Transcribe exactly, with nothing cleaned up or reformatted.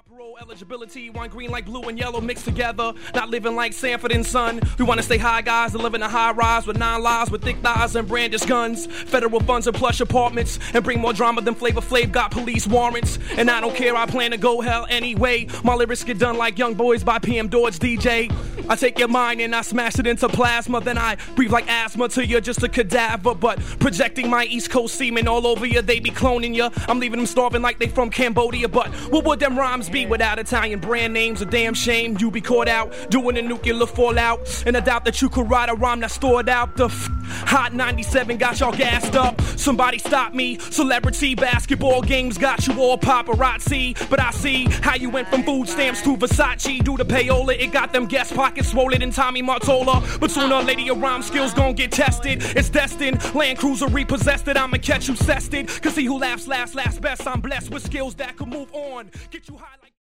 Parole eligibility, wine green like blue and yellow mixed together. Not living like Sanford and Son. We want to stay high, guys, and live in a high rise with nine lives with thick thighs and brandish guns. Federal funds and plush apartments, and bring more drama than Flavor Flav got police warrants. And I don't care, I plan to go hell anyway. My lyrics get done like Young Boys by P M Dodge D J. I take your mind and I smash it into plasma. Then I breathe like asthma till you're just a cadaver. But projecting my East Coast semen all over you, they be cloning you. I'm leaving them starving like they from Cambodia. But what would them rhymes be without Italian brand names? A damn shame you be caught out doing a nuclear fallout. And I doubt that you could write a rhyme that stored out. The f- Hot ninety-seven got y'all gassed up. Somebody stop me. Celebrity basketball games got you all paparazzi. But I see how you went from food stamps to Versace. Do the payola, it got them guest pockets swollen and Tommy Martola. But sooner or later your rhyme skills gon' get tested. It's destined. Land Cruiser repossessed it. I'ma catch you cested. Cause see who laughs last, last best. I'm blessed with skills that could move on. Get you high like